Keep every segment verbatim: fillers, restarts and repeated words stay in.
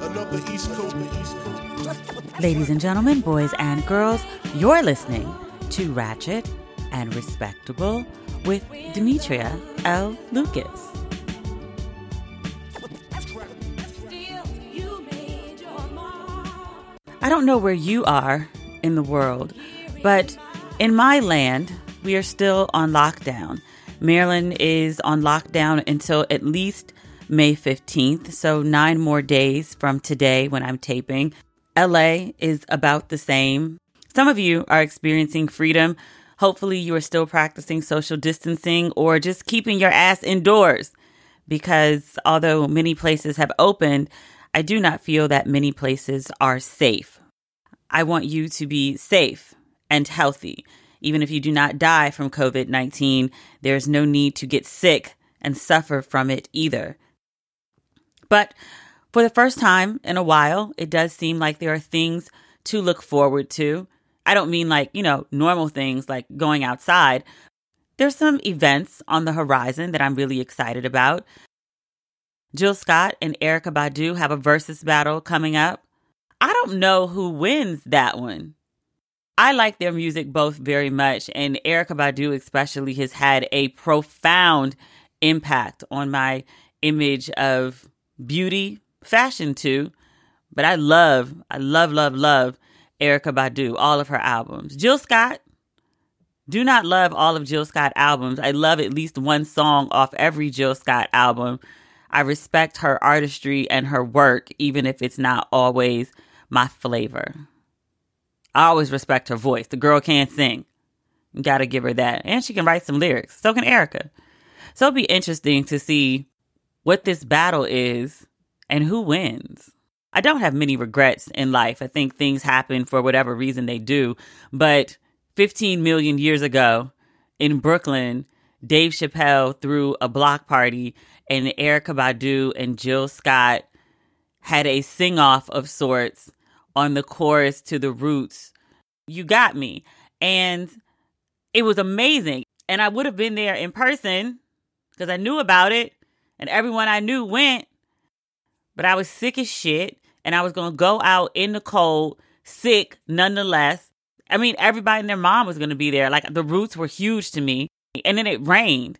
Another East Coast, East Coast. Ladies and gentlemen, boys and girls, you're listening to Ratchet and Respectable with Demetria L. Lucas. I don't know where you are in the world, but in my land, we are still on lockdown. Maryland is on lockdown until at least May fifteenth, so nine more days from today when I'm taping. L A is about the same. Some of you are experiencing freedom. Hopefully you are still practicing social distancing or just keeping your ass indoors, because although many places have opened, I do not feel that many places are safe. I want you to be safe and healthy. Even if you do not die from covid nineteen, there's no need to get sick and suffer from it either. But for the first time in a while, it does seem like there are things to look forward to. I don't mean like, you know, normal things like going outside. There's some events on the horizon that I'm really excited about. Jill Scott and Erykah Badu have a versus battle coming up. I don't know who wins that one. I like their music both very much, and Erykah Badu especially has had a profound impact on my image of beauty, fashion too. But I love, I love, love, love Erykah Badu, all of her albums. Jill Scott, do not love all of Jill Scott albums. I love at least one song off every Jill Scott album. I respect her artistry and her work, even if it's not always my flavor. I always respect her voice. The girl can sing. You gotta give her that. And she can write some lyrics. So can Erykah. So it'll be interesting to see what this battle is and who wins. I don't have many regrets in life. I think things happen for whatever reason they do. But fifteen million years ago in Brooklyn, Dave Chappelle threw a block party and Erykah Badu and Jill Scott had a sing-off of sorts on the chorus to The Roots, You Got Me. And it was amazing. And I would have been there in person because I knew about it and everyone I knew went. But I was sick as shit and I was going to go out in the cold, sick nonetheless. I mean, everybody and their mom was going to be there. Like, The Roots were huge to me. And then it rained.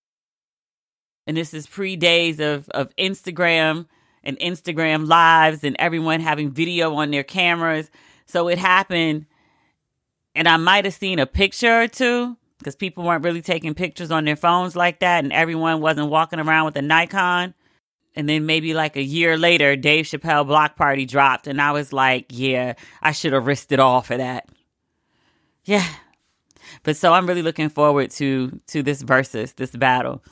And this is pre-days of, of Instagram and Instagram lives and everyone having video on their cameras. So it happened. And I might have seen a picture or two because people weren't really taking pictures on their phones like that. And everyone wasn't walking around with a Nikon. And then maybe like a year later, Dave Chappelle Block Party dropped. And I was like, yeah, I should have risked it all for that. Yeah. But so I'm really looking forward to, to this versus, this battle.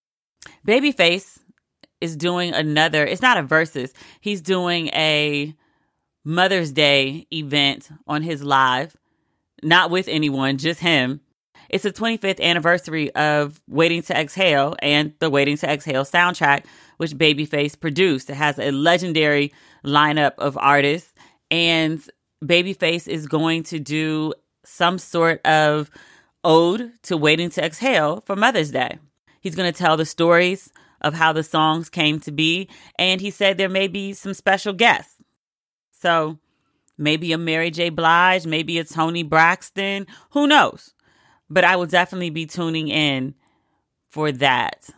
Babyface is doing another, it's not a versus. He's doing a Mother's Day event on his live, not with anyone, just him. It's the twenty-fifth anniversary of Waiting to Exhale and the Waiting to Exhale soundtrack, which Babyface produced. It has a legendary lineup of artists, and Babyface is going to do some sort of ode to Waiting to Exhale for Mother's Day. He's going to tell the stories of how the songs came to be, and he said there may be some special guests. So maybe a Mary J. Blige, maybe a Toni Braxton, who knows? But I will definitely be tuning in for that.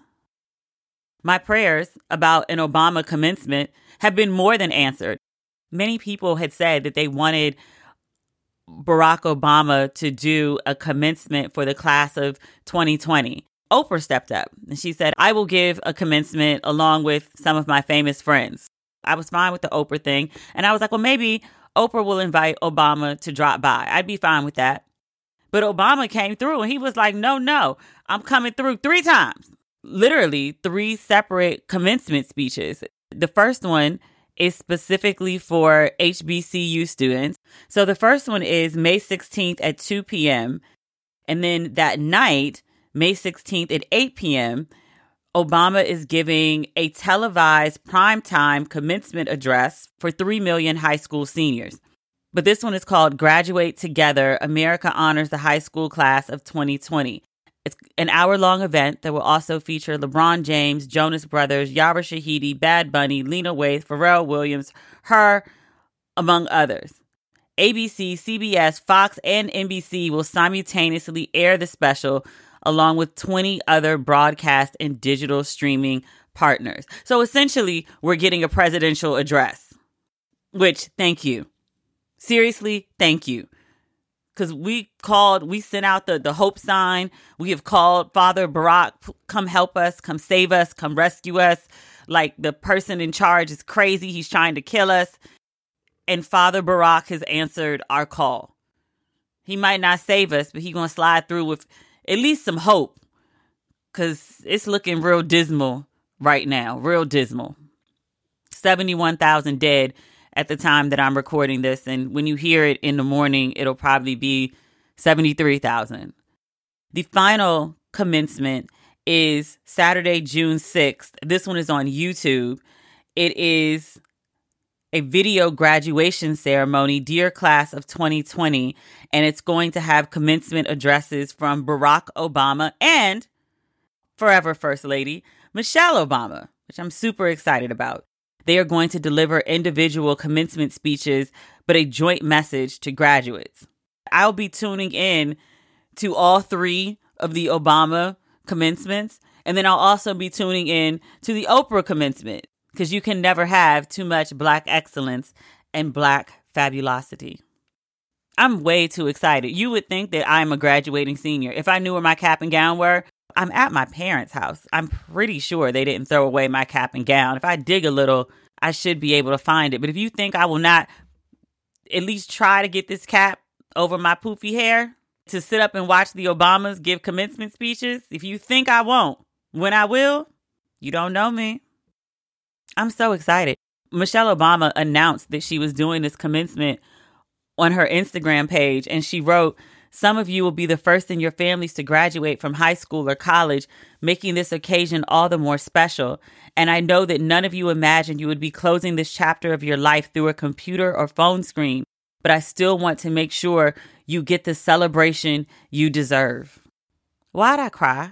My prayers about an Obama commencement have been more than answered. Many people had said that they wanted Barack Obama to do a commencement for the class of twenty twenty. Oprah stepped up and she said, I will give a commencement along with some of my famous friends. I was fine with the Oprah thing. And I was like, well, maybe Oprah will invite Obama to drop by. I'd be fine with that. But Obama came through and he was like, no, no, I'm coming through three times. Literally three separate commencement speeches. The first one is specifically for H B C U students. So the first one is May sixteenth at two p.m. And then that night, May sixteenth at eight p.m., Obama is giving a televised primetime commencement address for three million high school seniors. But this one is called Graduate Together, America Honors the High School Class of twenty twenty. It's an hour-long event that will also feature LeBron James, Jonas Brothers, Yara Shahidi, Bad Bunny, Lena Waithe, Pharrell Williams, Her, among others. A B C, C B S, Fox, and N B C will simultaneously air the special along with twenty other broadcast and digital streaming partners. So essentially, we're getting a presidential address, which, thank you. Seriously, thank you. Because we called, we sent out the, the hope sign. We have called Father Barack, come help us, come save us, come rescue us. Like the person in charge is crazy. He's trying to kill us. And Father Barack has answered our call. He might not save us, but he's going to slide through with at least some hope. Because it's looking real dismal right now. Real dismal. seventy-one thousand dead at the time that I'm recording this. And when you hear it in the morning, it'll probably be seventy-three thousand. The final commencement is Saturday, June sixth. This one is on YouTube. It is a video graduation ceremony, Dear Class of twenty twenty. And it's going to have commencement addresses from Barack Obama and forever First Lady Michelle Obama, which I'm super excited about. They are going to deliver individual commencement speeches, but a joint message to graduates. I'll be tuning in to all three of the Obama commencements, and then I'll also be tuning in to the Oprah commencement, because you can never have too much Black excellence and Black fabulosity. I'm way too excited. You would think that I'm a graduating senior. If I knew where my cap and gown were, I'm at my parents' house. I'm pretty sure they didn't throw away my cap and gown. If I dig a little, I should be able to find it. But if you think I will not at least try to get this cap over my poofy hair to sit up and watch the Obamas give commencement speeches, if you think I won't, when I will, you don't know me. I'm so excited. Michelle Obama announced that she was doing this commencement on her Instagram page, and she wrote, "Some of you will be the first in your families to graduate from high school or college, making this occasion all the more special. And I know that none of you imagined you would be closing this chapter of your life through a computer or phone screen, but I still want to make sure you get the celebration you deserve." Why'd I cry?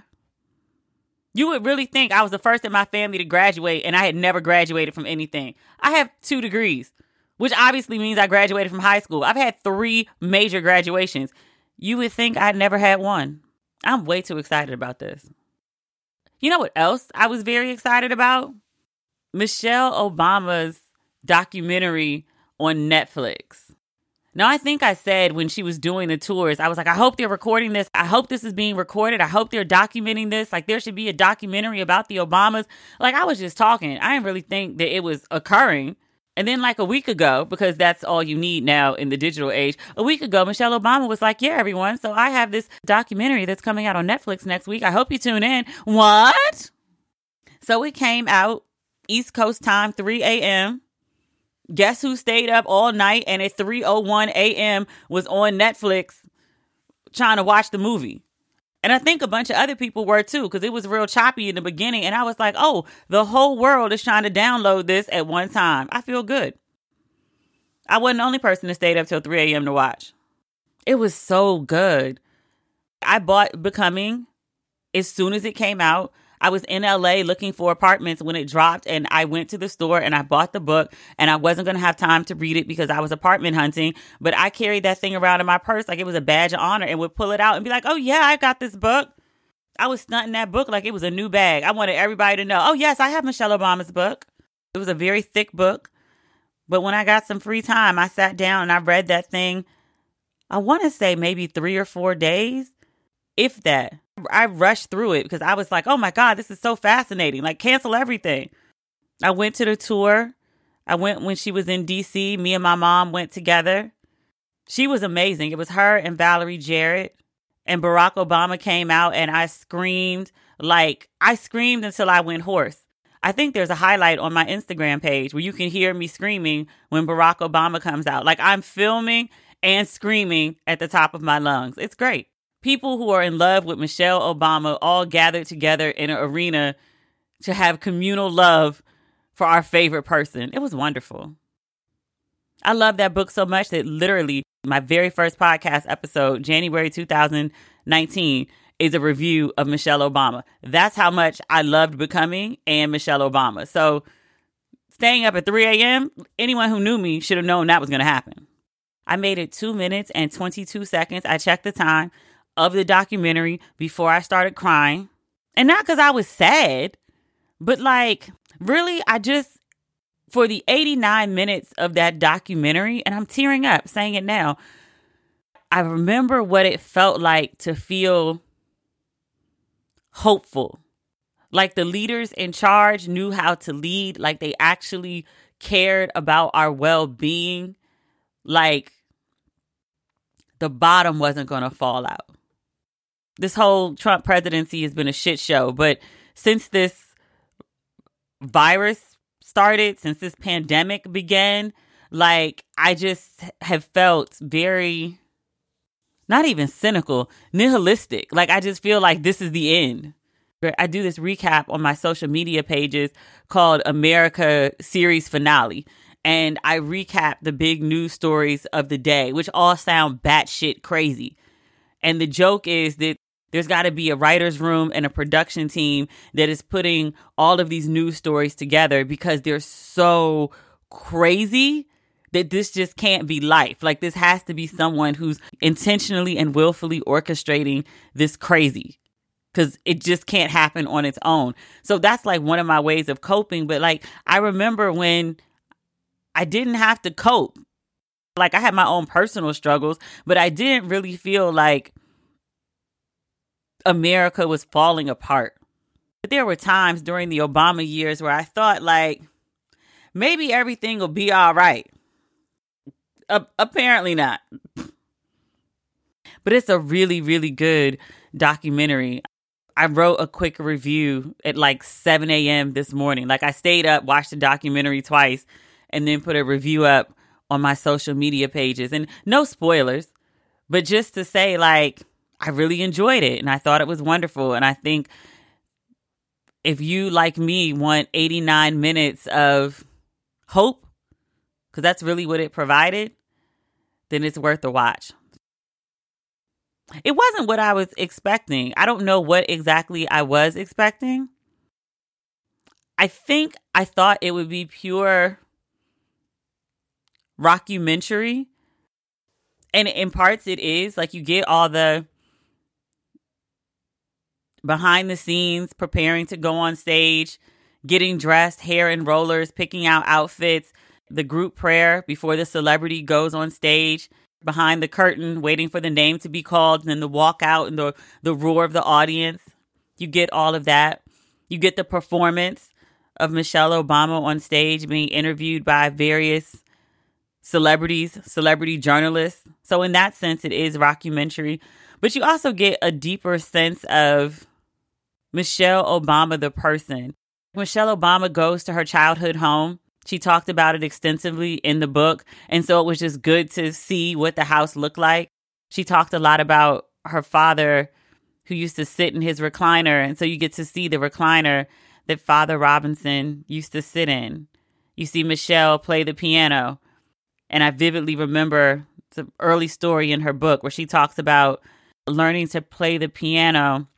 You would really think I was the first in my family to graduate and I had never graduated from anything. I have two degrees, which obviously means I graduated from high school. I've had three major graduations. You would think I'd never had one. I'm way too excited about this. You know what else I was very excited about? Michelle Obama's documentary on Netflix. Now, I think I said when she was doing the tours, I was like, I hope they're recording this. I hope this is being recorded. I hope they're documenting this. Like, there should be a documentary about the Obamas. Like, I was just talking. I didn't really think that it was occurring. And then like a week ago, because that's all you need now in the digital age, a week ago, Michelle Obama was like, yeah, everyone, so I have this documentary that's coming out on Netflix next week. I hope you tune in. What? So it came out East Coast time, three a.m. Guess who stayed up all night and at three oh one a.m. was on Netflix trying to watch the movie? And I think a bunch of other people were too, because it was real choppy in the beginning. And I was like, oh, the whole world is trying to download this at one time. I feel good. I wasn't the only person that stayed up till three a.m. to watch. It was so good. I bought Becoming as soon as it came out. I was in L A looking for apartments when it dropped, and I went to the store and I bought the book, and I wasn't going to have time to read it because I was apartment hunting, but I carried that thing around in my purse like it was a badge of honor and would pull it out and be like, oh yeah, I got this book. I was stunting that book like it was a new bag. I wanted everybody to know, oh yes, I have Michelle Obama's book. It was a very thick book, but when I got some free time, I sat down and I read that thing. I want to say maybe three or four days, if that. I rushed through it because I was like, oh my God, this is so fascinating. Like, cancel everything. I went to the tour. I went when she was in D C. Me and my mom went together. She was amazing. It was her and Valerie Jarrett. And Barack Obama came out and I screamed. Like, I screamed until I went hoarse. I think there's a highlight on my Instagram page where you can hear me screaming when Barack Obama comes out. Like, I'm filming and screaming at the top of my lungs. It's great. People who are in love with Michelle Obama all gathered together in an arena to have communal love for our favorite person. It was wonderful. I love that book so much that literally my very first podcast episode, January two thousand nineteen, is a review of Michelle Obama. That's how much I loved Becoming and Michelle Obama. So staying up at three a.m., anyone who knew me should have known that was going to happen. I made it two minutes and twenty-two seconds. I checked the time of the documentary before I started crying. And not because I was sad, but like, really, I just, for the eighty-nine minutes of that documentary, and I'm tearing up saying it now, I remember what it felt like to feel hopeful. Like the leaders in charge knew how to lead, like they actually cared about our well-being, like the bottom wasn't going to fall out. This whole Trump presidency has been a shit show, but since this virus started, since this pandemic began, like I just have felt very, not even cynical, nihilistic. Like I just feel like this is the end. I do this recap on my social media pages called America Series Finale. And I recap the big news stories of the day, which all sound batshit crazy. And the joke is that there's got to be a writer's room and a production team that is putting all of these news stories together because they're so crazy that this just can't be life. Like this has to be someone who's intentionally and willfully orchestrating this crazy, because it just can't happen on its own. So that's like one of my ways of coping. But like, I remember when I didn't have to cope. Like I had my own personal struggles, but I didn't really feel like America was falling apart. But there were times during the Obama years where I thought like, maybe everything will be all right. Uh, apparently not. But it's a really, really good documentary. I wrote a quick review at like seven a.m. this morning. Like I stayed up, watched the documentary twice, and then put a review up on my social media pages. And no spoilers, but just to say like, I really enjoyed it and I thought it was wonderful. And I think if you, like me, want eighty-nine minutes of hope, because that's really what it provided, then it's worth a watch. It wasn't what I was expecting. I don't know what exactly I was expecting. I think I thought it would be pure rockumentary. And in parts it is. Like you get all the behind the scenes, preparing to go on stage, getting dressed, hair in rollers, picking out outfits, the group prayer before the celebrity goes on stage, behind the curtain, waiting for the name to be called, and then the walk out and the, the roar of the audience. You get all of that. You get the performance of Michelle Obama on stage being interviewed by various celebrities, celebrity journalists. So in that sense, it is rockumentary. But you also get a deeper sense of Michelle Obama, the person. Michelle Obama goes to her childhood home. She talked about it extensively in the book. And so it was just good to see what the house looked like. She talked a lot about her father who used to sit in his recliner. And so you get to see the recliner that Father Robinson used to sit in. You see Michelle play the piano. And I vividly remember the early story in her book where she talks about learning to play the piano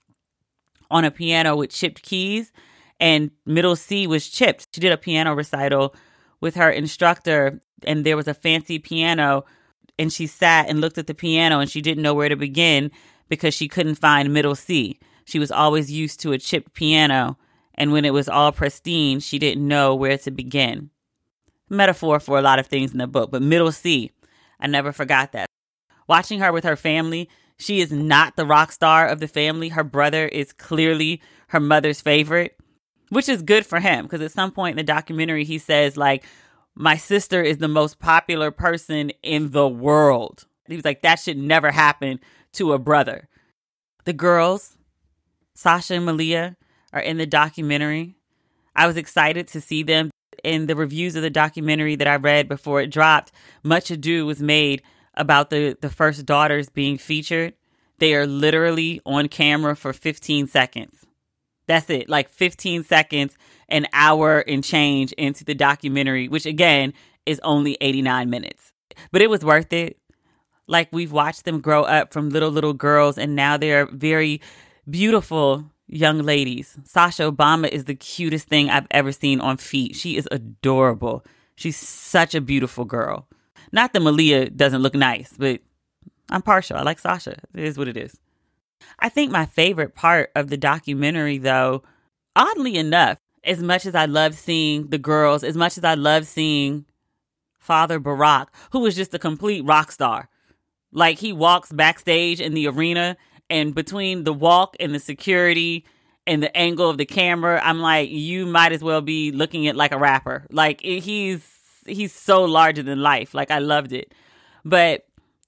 on a piano with chipped keys. And middle C was chipped. She did a piano recital with her instructor, and there was a fancy piano, and she sat and looked at the piano, and she didn't know where to begin because she couldn't find middle C. She was always used to a chipped piano, and when it was all pristine, she didn't know where to begin. Metaphor for a lot of things in the book, but middle C, I never forgot that. Watching her with her family, she is not the rock star of the family. Her brother is clearly her mother's favorite, which is good for him, because at some point in the documentary, he says, like, my sister is the most popular person in the world. He was like, that should never happen to a brother. The girls, Sasha and Malia, are in the documentary. I was excited to see them. In the reviews of the documentary that I read before it dropped, much ado was made about the, the first daughters being featured. They are literally on camera for fifteen seconds. That's it, like fifteen seconds, an hour and change into the documentary, which again is only eighty-nine minutes. But it was worth it. Like we've watched them grow up from little, little girls, and now they're very beautiful young ladies. Sasha Obama is the cutest thing I've ever seen on feet. She is adorable. She's such a beautiful girl. Not that Malia doesn't look nice, but I'm partial. I like Sasha. It is what it is. I think my favorite part of the documentary, though, oddly enough, as much as I love seeing the girls, as much as I love seeing Father Barack, who was just a complete rock star. Like, he walks backstage in the arena, and between the walk and the security and the angle of the camera, I'm like, you might as well be looking at like a rapper. Like, it, he's he's so larger than life. Like, I loved it. But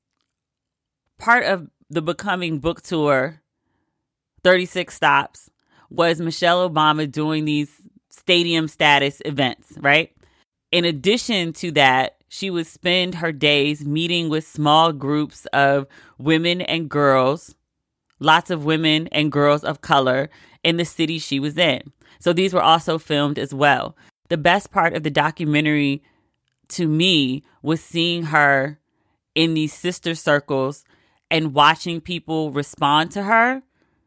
part of the Becoming book tour, thirty-six stops, was Michelle Obama doing these stadium status events, right? In addition to that, she would spend her days meeting with small groups of women and girls, lots of women and girls of color in the city she was in. So these were also filmed as well. The best part of the documentary to me was seeing her in these sister circles and watching people respond to her,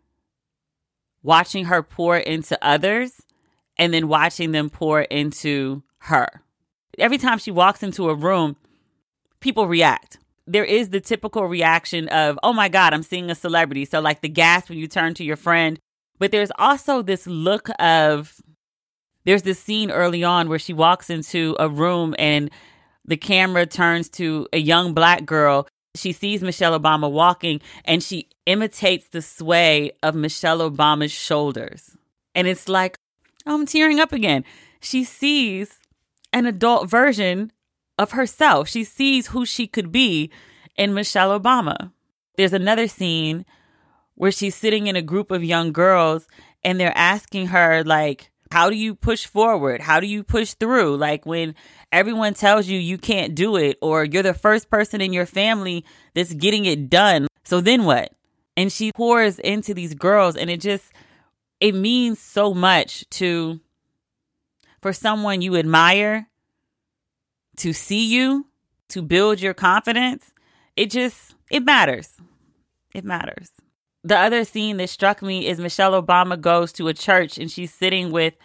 watching her pour into others, and then watching them pour into her. Every time she walks into a room, people react. There is the typical reaction of, oh my God, I'm seeing a celebrity. So like the gasp when you turn to your friend. But there's also this look of, there's this scene early on where she walks into a room and the camera turns to a young black girl. She sees Michelle Obama walking and she imitates the sway of Michelle Obama's shoulders. And it's like, oh, I'm tearing up again. She sees an adult version of herself. She sees who she could be in Michelle Obama. There's another scene where she's sitting in a group of young girls and they're asking her, like, how do you push forward? How do you push through? Like when everyone tells you you can't do it, or you're the first person in your family that's getting it done. So then what? And she pours into these girls, and it just, it means so much to, for someone you admire to see you, to build your confidence. It just, it matters. It matters. The other scene that struck me is Michelle Obama goes to a church and she's sitting with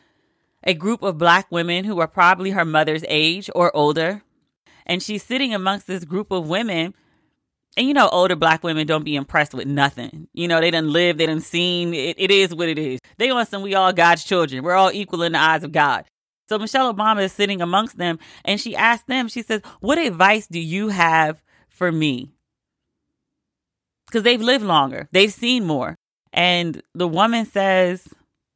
a group of black women who are probably her mother's age or older. And she's sitting amongst this group of women. And you know, older black women don't be impressed with nothing. You know, they done lived, they done seen. It, it is what it is. They on some, we all God's children. We're all equal in the eyes of God. So Michelle Obama is sitting amongst them and she asked them, she says, what advice do you have for me? Because they've lived longer. They've seen more. And the woman says,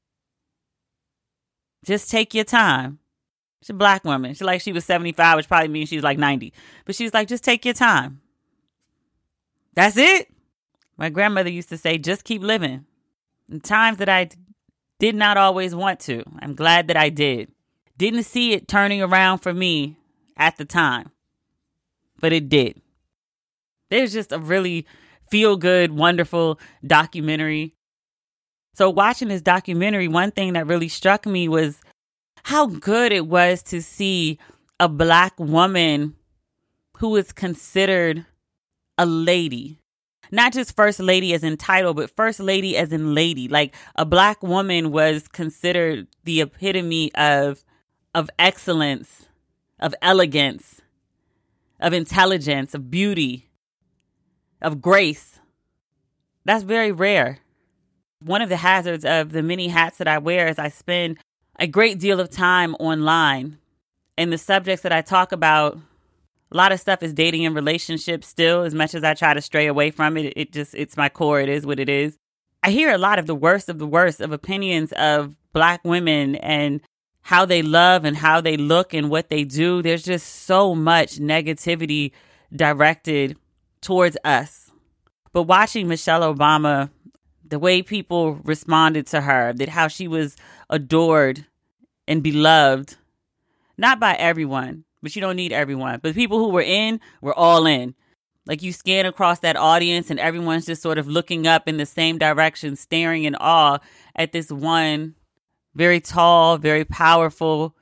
just take your time. She's a black woman. She's like, she was seventy-five, which probably means she's like ninety. But she's like, just take your time. That's it. My grandmother used to say, just keep living. In times that I did not always want to, I'm glad that I did. Didn't see it turning around for me at the time, but it did. There's just a really feel-good, wonderful documentary. So watching this documentary, one thing that really struck me was how good it was to see a black woman who is considered a lady. Not just first lady as in title, but first lady as in lady. Like a black woman was considered the epitome of, of excellence, of elegance, of intelligence, of beauty, of grace. That's very rare. One of the hazards of the many hats that I wear is I spend a great deal of time online. And the subjects that I talk about, a lot of stuff is dating and relationships still, as much as I try to stray away from it. It just, it's my core. It is what it is. I hear a lot of the worst of the worst of opinions of black women and how they love and how they look and what they do. There's just so much negativity directed towards us. But watching Michelle Obama, the way people responded to her, that how she was adored and beloved, not by everyone, but you don't need everyone. But people who were in, were all in. Like you scan across that audience and everyone's just sort of looking up in the same direction, staring in awe at this one very tall, very powerful,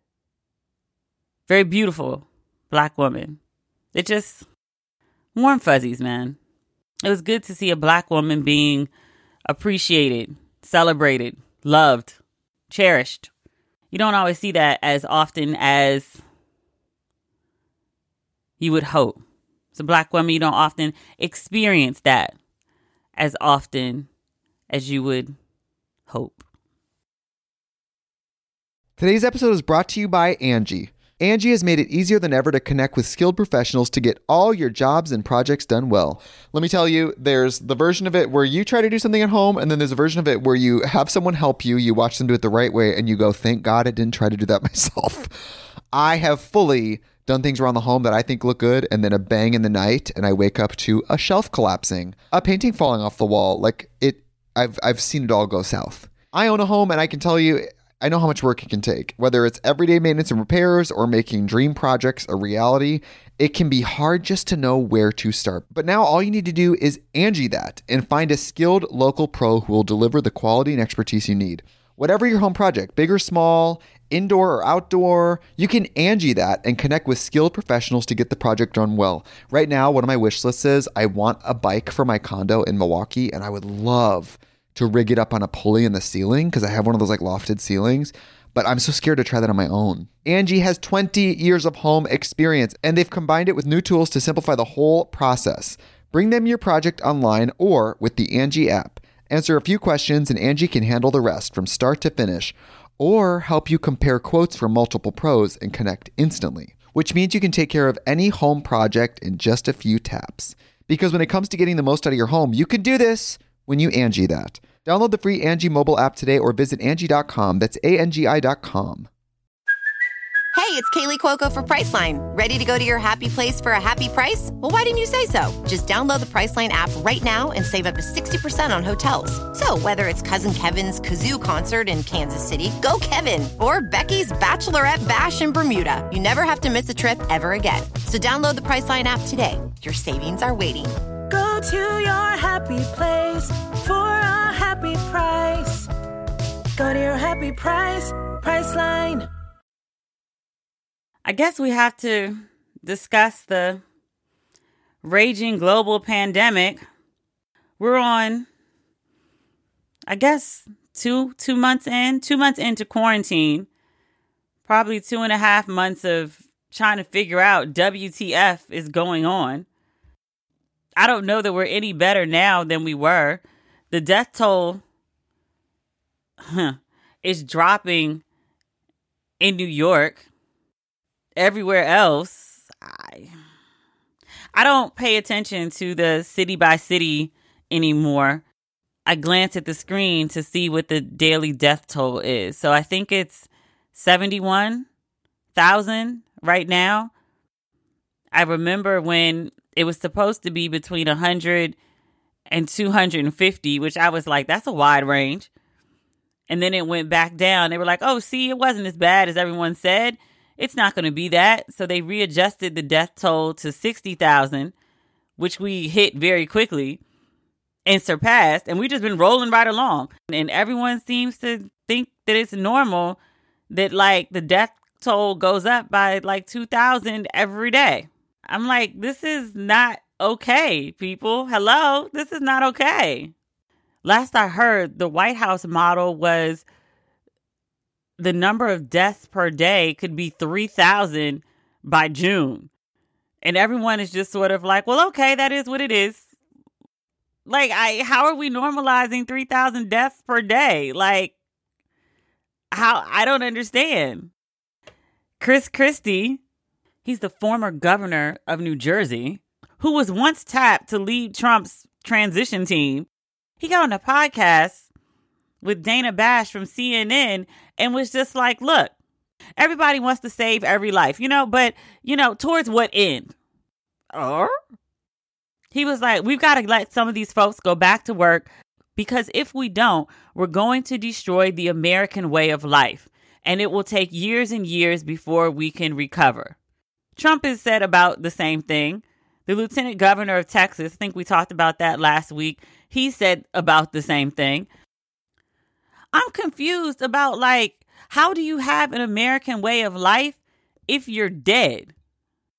very beautiful black woman. It just, warm fuzzies, man. It was good to see a black woman being appreciated, celebrated, loved, cherished. You don't always see that as often as you would hope. As a Black woman, you don't often experience that as often as you would hope. Today's episode is brought to you by Angie. Angie has made it easier than ever to connect with skilled professionals to get all your jobs and projects done well. Let me tell you, there's the version of it where you try to do something at home, and then there's a version of it where you have someone help you, you watch them do it the right way, and you go, thank God I didn't try to do that myself. I have fully done things around the home that I think look good, and then a bang in the night, and I wake up to a shelf collapsing, a painting falling off the wall. Like it, I've I've seen it all go south. I own a home, and I can tell you, I know how much work it can take. Whether it's everyday maintenance and repairs or making dream projects a reality, it can be hard just to know where to start. But now all you need to do is Angie that and find a skilled local pro who will deliver the quality and expertise you need. Whatever your home project, big or small, indoor or outdoor, you can Angie that and connect with skilled professionals to get the project done well. Right now, one of my wish lists is I want a bike for my condo in Milwaukee, and I would love to rig it up on a pulley in the ceiling because I have one of those like lofted ceilings, but I'm so scared to try that on my own. Angie has twenty years of home experience, and they've combined it with new tools to simplify the whole process. Bring them your project online or with the Angie app. Answer a few questions and Angie can handle the rest from start to finish, or help you compare quotes from multiple pros and connect instantly, which means you can take care of any home project in just a few taps. Because when it comes to getting the most out of your home, you can do this when you Angie that. Download the free Angie mobile app today or visit Angie dot com. That's A N G I dot com. Hey, it's Kaylee Cuoco for Priceline. Ready to go to your happy place for a happy price? Well, why didn't you say so? Just download the Priceline app right now and save up to sixty percent on hotels. So whether it's Cousin Kevin's Kazoo Concert in Kansas City, go Kevin, or Becky's Bachelorette Bash in Bermuda, you never have to miss a trip ever again. So download the Priceline app today. Your savings are waiting. Go to your happy place for a happy price. Go to your happy price, Priceline. I guess we have to discuss the raging global pandemic. We're on, I guess, two two months in, two months into quarantine. Probably two and a half months of trying to figure out W T F is going on. I don't know that we're any better now than we were. The death toll huh, is dropping in New York. Everywhere else, I I don't pay attention to the city by city anymore. I glance at the screen to see what the daily death toll is. So I think it's seventy-one thousand right now. I remember when it was supposed to be between one hundred and two hundred fifty, which I was like, that's a wide range. And then it went back down. They were like, oh, see, it wasn't as bad as everyone said. It's not going to be that. So they readjusted the death toll to sixty thousand, which we hit very quickly and surpassed. And we've just been rolling right along. And everyone seems to think that it's normal that like the death toll goes up by like two thousand every day. I'm like, this is not okay, people. Hello? This is not okay. Last I heard, the White House model was the number of deaths per day could be three thousand by June. And everyone is just sort of like, well, okay, that is what it is. Like, I, how are we normalizing three thousand deaths per day? Like, how, I don't understand. Chris Christie, he's the former governor of New Jersey, who was once tapped to lead Trump's transition team. He got on a podcast with Dana Bash from C N N and was just like, look, everybody wants to save every life, you know, but, you know, towards what end? Or he was like, we've got to let some of these folks go back to work because if we don't, we're going to destroy the American way of life and it will take years and years before we can recover. Trump has said about the same thing. The lieutenant governor of Texas, I think we talked about that last week. He said about the same thing. I'm confused about, like, how do you have an American way of life if you're dead?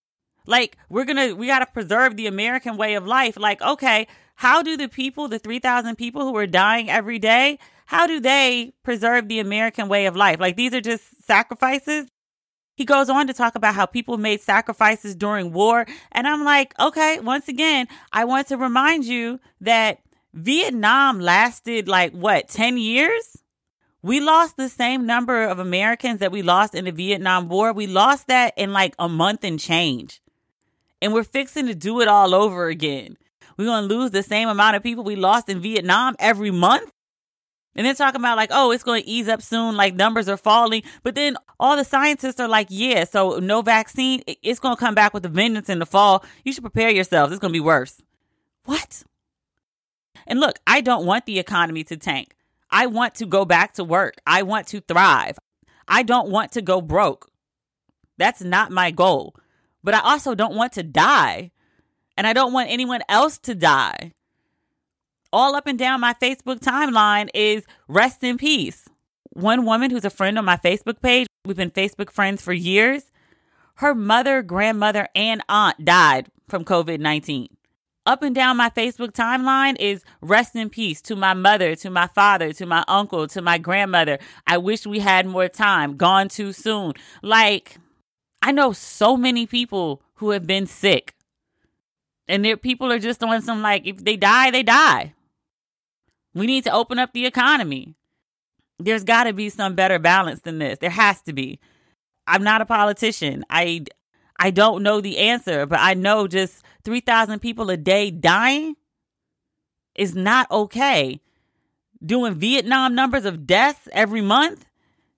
Like, we're going to, we got to preserve the American way of life. Like, okay, how do the people, the three thousand people who are dying every day, how do they preserve the American way of life? Like, these are just sacrifices. He goes on to talk about how people made sacrifices during war. And I'm like, okay, once again, I want to remind you that Vietnam lasted like, what, ten years? We lost the same number of Americans that we lost in the Vietnam War. We lost that in like a month and change. And we're fixing to do it all over again. We're going to lose the same amount of people we lost in Vietnam every month. And then talking about like, oh, it's going to ease up soon, like numbers are falling. But then all the scientists are like, yeah, so no vaccine, it's going to come back with a vengeance in the fall. You should prepare yourselves. It's going to be worse. What? And look, I don't want the economy to tank. I want to go back to work. I want to thrive. I don't want to go broke. That's not my goal. But I also don't want to die. And I don't want anyone else to die. All up and down my Facebook timeline is rest in peace. One woman who's a friend on my Facebook page, we've been Facebook friends for years. Her mother, grandmother, and aunt died from covid nineteen. Up and down my Facebook timeline is rest in peace to my mother, to my father, to my uncle, to my grandmother. I wish we had more time. Gone too soon. Like, I know so many people who have been sick. And their people are just on some like, if they die, they die. We need to open up the economy. There's got to be some better balance than this. There has to be. I'm not a politician. I I don't know the answer, but I know just three thousand people a day dying is not okay. Doing Vietnam numbers of deaths every month,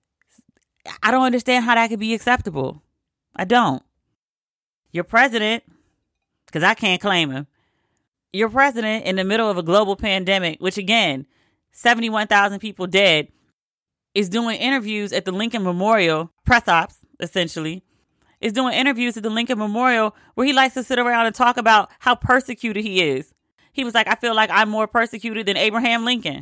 I don't understand how that could be acceptable. I don't. Your president, because I can't claim him, your president in the middle of a global pandemic, which again, seventy-one thousand people dead, is doing interviews at the Lincoln Memorial, press ops, essentially, is doing interviews at the Lincoln Memorial where he likes to sit around and talk about how persecuted he is. He was like, I feel like I'm more persecuted than Abraham Lincoln.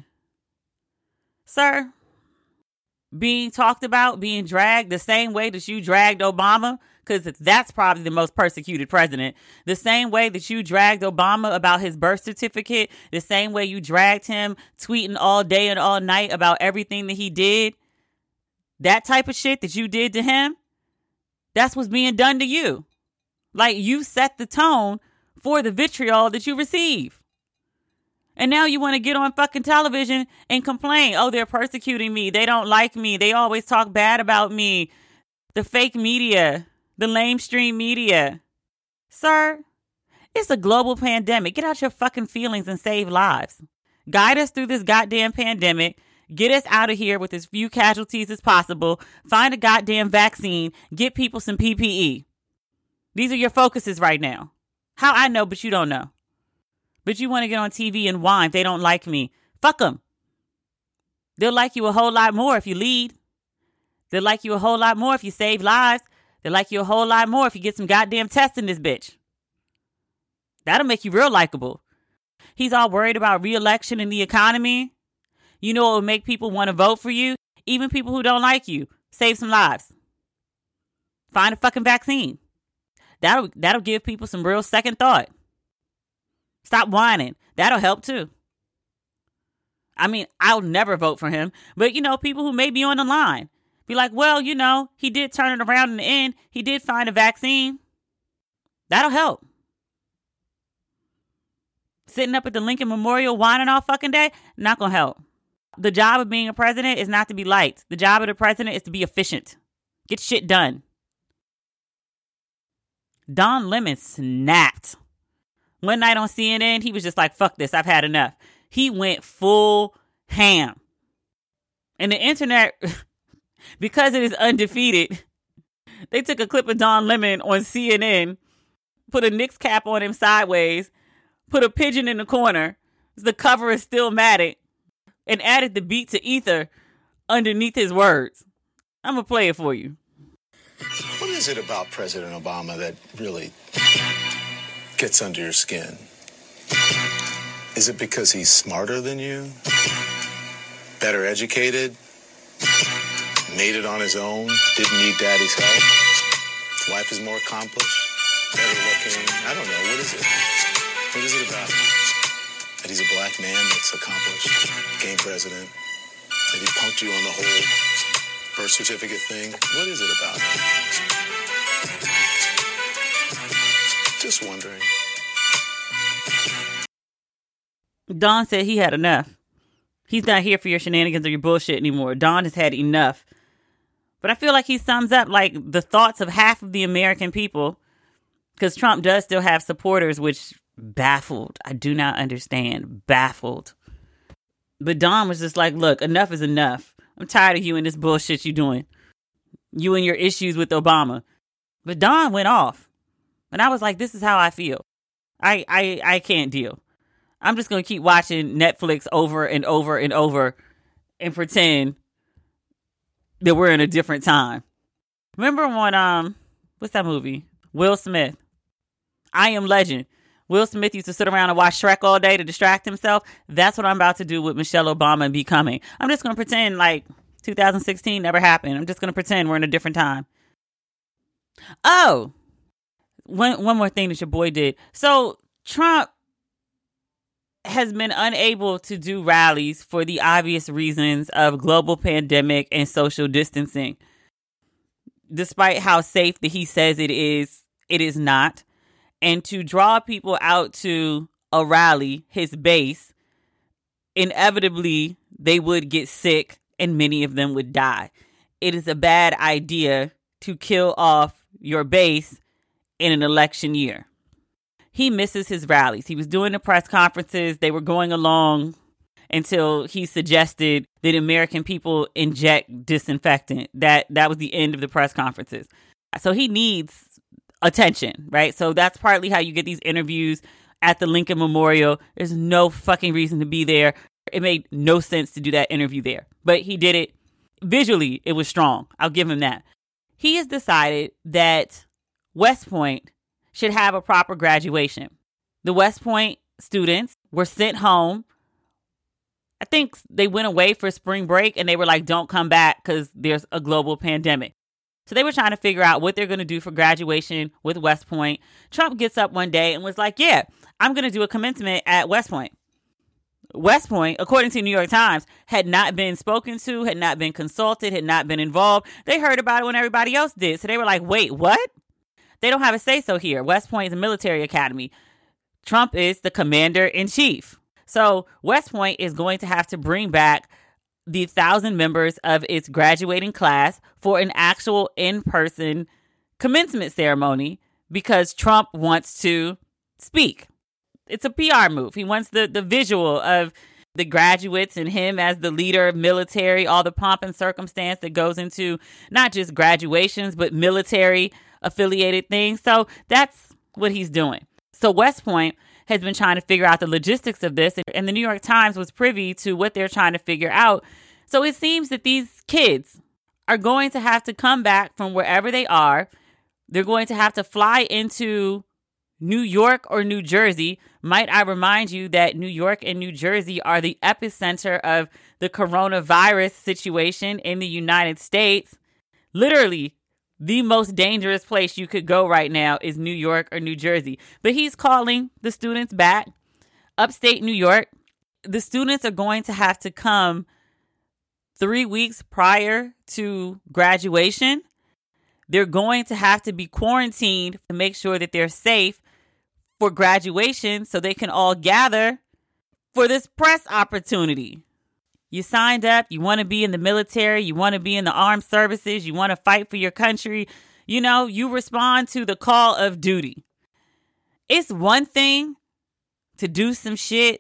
Sir, being talked about, being dragged the same way that you dragged Obama, because that's probably the most persecuted president. The same way that you dragged Obama about his birth certificate, the same way you dragged him tweeting all day and all night about everything that he did, that type of shit that you did to him, that's what's being done to you. Like, you set the tone for the vitriol that you receive. And now you want to get on fucking television and complain, oh, they're persecuting me. They don't like me. They always talk bad about me. The fake media. The lamestream media. Sir, it's a global pandemic. Get out your fucking feelings and save lives. Guide us through this goddamn pandemic. Get us out of here with as few casualties as possible. Find a goddamn vaccine. Get people some P P E. These are your focuses right now. How I know, but you don't know. But you want to get on T V and whine if they don't like me. Fuck them. They'll like you a whole lot more if you lead. They'll like you a whole lot more if you save lives. They'll like you a whole lot more if you get some goddamn tests in this bitch. That'll make you real likable. He's all worried about re-election and the economy. You know what will make people want to vote for you? Even people who don't like you. Save some lives. Find a fucking vaccine. That'll, that'll give people some real second thought. Stop whining. That'll help too. I mean, I'll never vote for him. But, you know, people who may be on the line. Be like, well, you know, he did turn it around in the end. He did find a vaccine. That'll help. Sitting up at the Lincoln Memorial whining all fucking day, not gonna help. The job of being a president is not to be liked. The job of the president is to be efficient. Get shit done. Don Lemon snapped. One night on C N N, he was just like, fuck this, I've had enough. He went full ham. And the internet, because it is undefeated, they took a clip of Don Lemon on C N N, put a Knicks cap on him sideways, put a pigeon in the corner, the cover is Stillmatic, and added the beat to Ether underneath his words. I'm going to play it for you. What is it about President Obama that really gets under your skin? Is it because he's smarter than you? Better educated? Made it on his own? Didn't need daddy's help? His wife is more accomplished? better looking. I don't know. What is it? What is it about him? That he's a black man that's accomplished, became president, that he punked you on the whole birth certificate thing. What is it about him? Just wondering. Don said he had enough. He's not here for your shenanigans or your bullshit anymore. Don has had enough. But I feel like he sums up like the thoughts of half of the American people, because Trump does still have supporters, which baffled. I do not understand. Baffled. But Don was just like, look, enough is enough. I'm tired of you and this bullshit you doing. You and your issues with Obama. But Don went off. And I was like, this is how I feel. I I, I can't deal. I'm just going to keep watching Netflix over and over and over and pretend that we're in a different time. Remember when, um, what's that movie? Will Smith. I Am Legend. Will Smith used to sit around and watch Shrek all day to distract himself. That's what I'm about to do with Michelle Obama and Becoming. I'm just going to pretend like two thousand sixteen never happened. I'm just going to pretend we're in a different time. Oh, one, one more thing that your boy did. So Trump has been unable to do rallies for the obvious reasons of global pandemic and social distancing. Despite how safe that he says it is, it is not. And to draw people out to a rally, his base, inevitably they would get sick and many of them would die. It is a bad idea to kill off your base in an election year. He misses his rallies. He was doing the press conferences. They were going along until he suggested that American people inject disinfectant. That that was the end of the press conferences. So he needs attention, right? So that's partly how you get these interviews at the Lincoln Memorial. There's no fucking reason to be there. It made no sense to do that interview there. But he did it. Visually, it was strong. I'll give him that. He has decided that West Point should have a proper graduation. The West Point students were sent home. I think they went away for spring break and they were like, don't come back because there's a global pandemic. So they were trying to figure out what they're going to do for graduation with West Point. Trump gets up one day and was like, yeah, I'm going to do a commencement at West Point. West Point, according to New York Times, had not been spoken to, had not been consulted, had not been involved. They heard about it when everybody else did. So they were like, wait, what? They don't have a say-so here. West Point is a military academy. Trump is the commander-in-chief. So West Point is going to have to bring back the thousand members of its graduating class for an actual in-person commencement ceremony because Trump wants to speak. It's a P R move. He wants the, the visual of the graduates and him as the leader of military, all the pomp and circumstance that goes into not just graduations, but military affiliated things. So that's what he's doing. So West Point has been trying to figure out the logistics of this, and the New York Times was privy to what they're trying to figure out. So it seems that these kids are going to have to come back from wherever they are. They're going to have to fly into New York or New Jersey. Might I remind you that New York and New Jersey are the epicenter of the coronavirus situation in the United States. Literally, the most dangerous place you could go right now is New York or New Jersey. But he's calling the students back. Upstate New York, the students are going to have to come three weeks prior to graduation. They're going to have to be quarantined to make sure that they're safe for graduation so they can all gather for this press opportunity. You signed up, you want to be in the military, you want to be in the armed services, you want to fight for your country. You know, you respond to the call of duty. It's one thing to do some shit,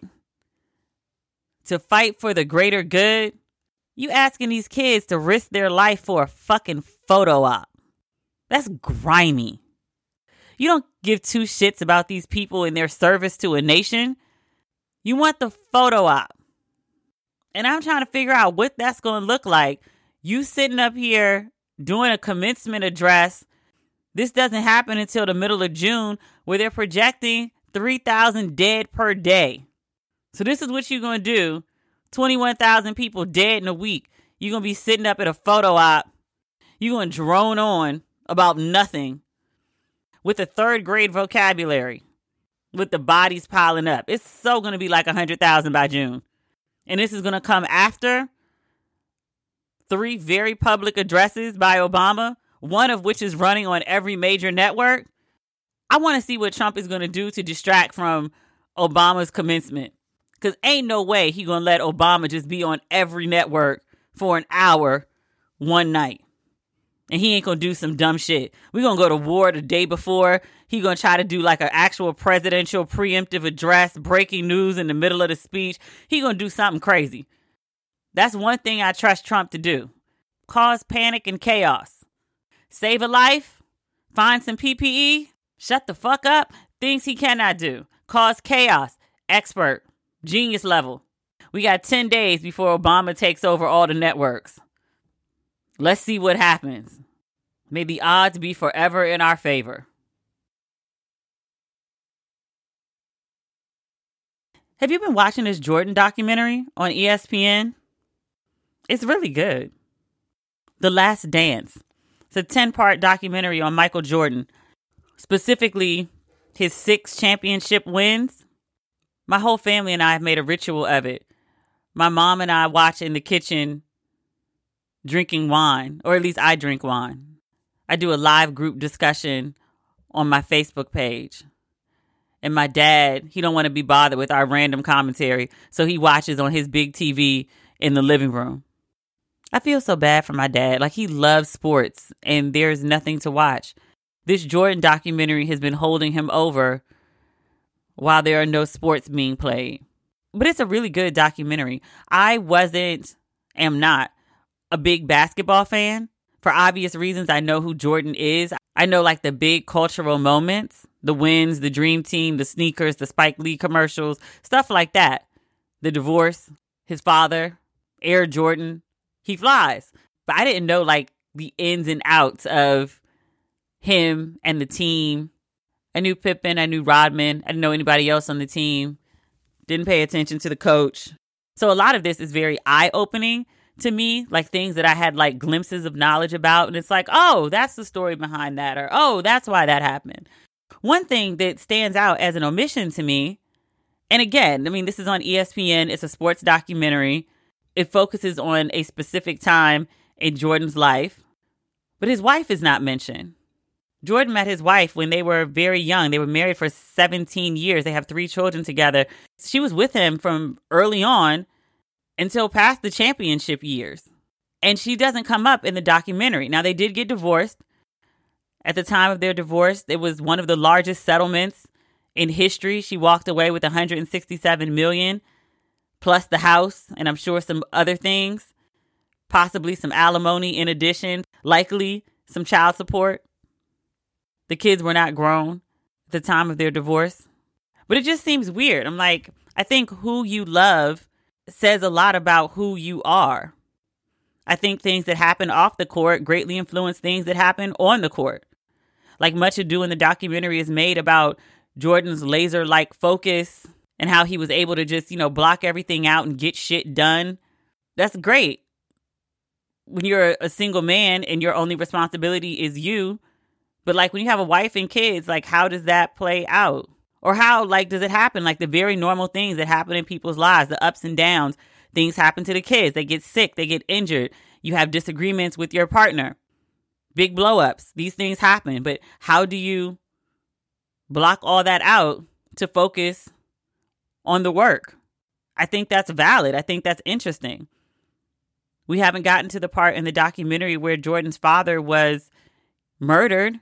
to fight for the greater good. You asking these kids to risk their life for a fucking photo op. That's grimy. You don't give two shits about these people and their service to a nation. You want the photo op. And I'm trying to figure out what that's going to look like. You sitting up here doing a commencement address. This doesn't happen until the middle of June, where they're projecting three thousand dead per day. So this is what you're going to do. twenty-one thousand people dead in a week. You're going to be sitting up at a photo op. You're going to drone on about nothing. with a third grade vocabulary, with the bodies piling up. It's so going to be like one hundred thousand by June. And this is going to come after three very public addresses by Obama, one of which is running on every major network. I want to see what Trump is going to do to distract from Obama's commencement. Because ain't no way he going to let Obama just be on every network for an hour one night. And he ain't going to do some dumb shit. We're going to go to war the day before. He going to try to do like an actual presidential preemptive address, breaking news in the middle of the speech. He going to do something crazy. That's one thing I trust Trump to do. Cause panic and chaos. Save a life. Find some P P E. Shut the fuck up. Things he cannot do. Cause chaos. Expert. Genius level. We got ten days before Obama takes over all the networks. Let's see what happens. May the odds be forever in our favor. Have you been watching this Jordan documentary on E S P N? It's really good. The Last Dance. It's a ten-part documentary on Michael Jordan, specifically his six championship wins. My whole family and I have made a ritual of it. My mom and I watch in the kitchen drinking wine, or at least I drink wine. I do a live group discussion on my Facebook page. And my dad, he don't want to be bothered with our random commentary, so he watches on his big T V in the living room. I feel so bad for my dad. Like, he loves sports, and there's nothing to watch. This Jordan documentary has been holding him over while there are no sports being played. But it's a really good documentary. I wasn't, am not, a big basketball fan. For obvious reasons, I know who Jordan is. I know, like, the big cultural moments, the wins, the dream team, the sneakers, the Spike Lee commercials, stuff like that. The divorce, his father, Air Jordan. He flies. But I didn't know, like, the ins and outs of him and the team. I knew Pippen. I knew Rodman. I didn't know anybody else on the team. Didn't pay attention to the coach. So a lot of this is very eye-opening to me, like things that I had like glimpses of knowledge about. And it's like, oh, that's the story behind that. Or, oh, that's why that happened. One thing that stands out as an omission to me, and again, I mean, this is on E S P N. It's a sports documentary. It focuses on a specific time in Jordan's life. But his wife is not mentioned. Jordan met his wife when they were very young. They were married for seventeen years. They have three children together. She was with him from early on until past the championship years. And she doesn't come up in the documentary. Now, they did get divorced. At the time of their divorce, it was one of the largest settlements in history. She walked away with one hundred sixty-seven million dollars, plus the house, and I'm sure some other things, possibly some alimony in addition, likely some child support. The kids were not grown at the time of their divorce. But it just seems weird. I'm like, I think who you love says a lot about who you are. I think things that happen off the court greatly influence things that happen on the court. Like, much ado in the documentary is made about Jordan's laser-like focus and how he was able to just, you know, block everything out and get shit done. That's great. When you're a single man and your only responsibility is you. But, like, when you have a wife and kids, like, how does that play out? Or how, like, does it happen? Like, the very normal things that happen in people's lives, the ups and downs, things happen to the kids. They get sick. They get injured. You have disagreements with your partner. Big blow-ups. These things happen. But how do you block all that out to focus on the work? I think that's valid. I think that's interesting. We haven't gotten to the part in the documentary where Jordan's father was murdered.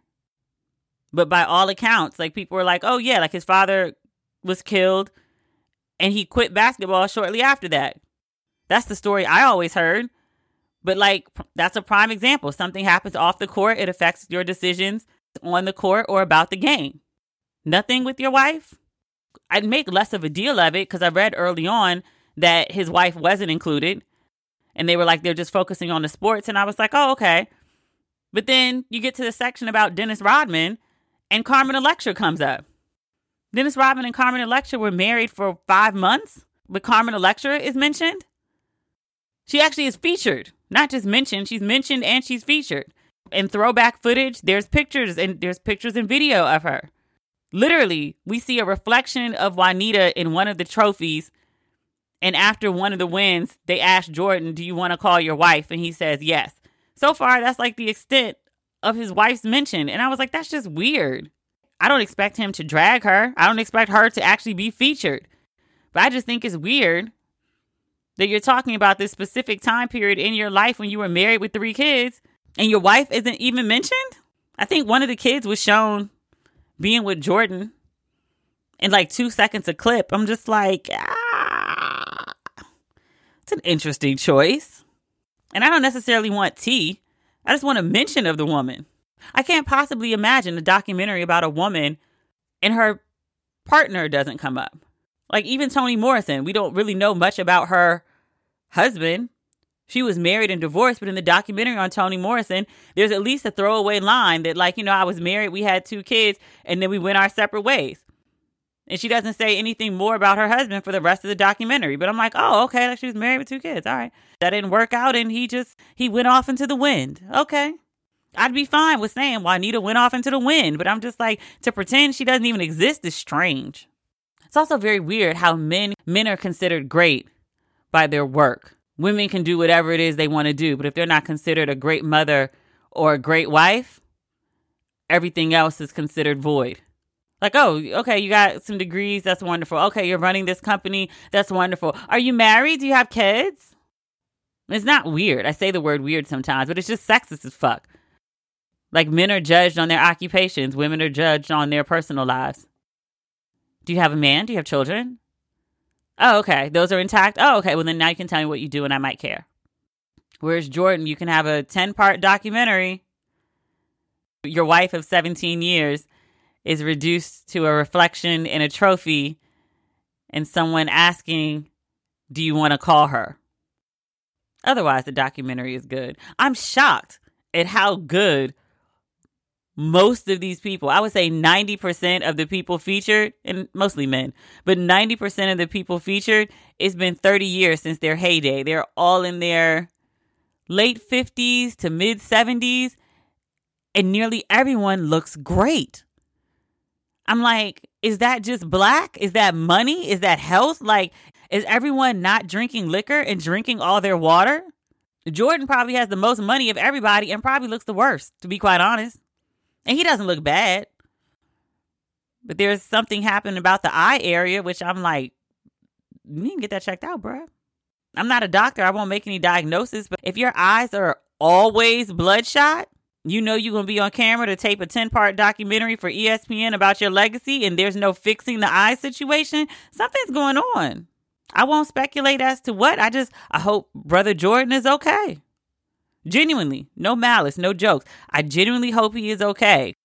But by all accounts, like, people were like, oh, yeah, like, his father was killed and he quit basketball shortly after that. That's the story I always heard. But, like, that's a prime example. Something happens off the court. It affects your decisions on the court or about the game. Nothing with your wife? I'd make less of a deal of it because I read early on that his wife wasn't included. And they were like, they're just focusing on the sports. And I was like, oh, okay. But then you get to the section about Dennis Rodman and Carmen Electra comes up. Dennis Rodman and Carmen Electra were married for five months, but Carmen Electra is mentioned. She actually is featured, not just mentioned. She's mentioned and she's featured. in throwback footage, there's pictures and there's pictures and video of her. Literally, we see a reflection of Juanita in one of the trophies. And after one of the wins, they ask Jordan, do you want to call your wife? And he says, yes. So far, that's like the extent of his wife's mention. And I was like, that's just weird. I don't expect him to drag her. I don't expect her to actually be featured. But I just think it's weird that you're talking about this specific time period in your life when you were married with three kids and your wife isn't even mentioned. I think one of the kids was shown being with Jordan in like two seconds a clip. I'm just like, ah, it's an interesting choice. And I don't necessarily want tea. I just want a mention of the woman. I can't possibly imagine a documentary about a woman and her partner doesn't come up. Like even Toni Morrison, we don't really know much about her husband. She was married and divorced, but in the documentary on Toni Morrison, there's at least a throwaway line that like, you know, I was married, we had two kids, and then we went our separate ways. And she doesn't say anything more about her husband for the rest of the documentary. But I'm like, oh, okay, like she was married with two kids. All right. That didn't work out and he just, he went off into the wind. Okay. I'd be fine with saying Juanita went off into the wind, but I'm just like, to pretend she doesn't even exist is strange. It's also very weird how men men are considered great by their work. Women can do whatever it is they want to do, but if they're not considered a great mother or a great wife, everything else is considered void. Like, oh, okay, you got some degrees. That's wonderful. Okay, you're running this company. That's wonderful. Are you married? Do you have kids? It's not weird. I say the word weird sometimes, but it's just sexist as fuck. Like men are judged on their occupations. Women are judged on their personal lives. Do you have a man? Do you have children? Oh, okay. Those are intact. Oh, okay. Well, then now you can tell me what you do and I might care. Whereas Jordan, you can have a ten-part documentary. Your wife of seventeen years is reduced to a reflection in a trophy and someone asking, do you want to call her? Otherwise, the documentary is good. I'm shocked at how good most of these people, I would say ninety percent of the people featured, and mostly men, but ninety percent of the people featured, it's been thirty years since their heyday. They're all in their late fifties to mid seventies, and nearly everyone looks great. I'm like, is that just black? Is that money? Is that health? Like, is everyone not drinking liquor and drinking all their water? Jordan probably has the most money of everybody and probably looks the worst, to be quite honest. And he doesn't look bad. But there's something happening about the eye area, which I'm like, you need to get that checked out, bro. I'm not a doctor. I won't make any diagnosis. But if your eyes are always bloodshot, you know you're going to be on camera to tape a ten-part documentary for E S P N about your legacy and there's no fixing the eye situation, something's going on. I won't speculate as to what. I just, I hope Brother Jordan is okay. Genuinely. No malice, no jokes. I genuinely hope he is okay.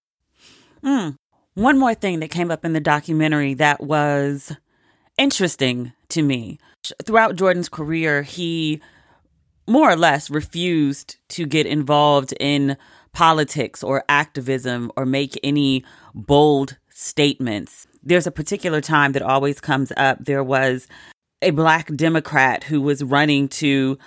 Mm. One more thing that came up in the documentary that was interesting to me. Throughout Jordan's career, he more or less refused to get involved in politics or activism or make any bold statements. There's a particular time that always comes up. There was a Black Democrat who was running to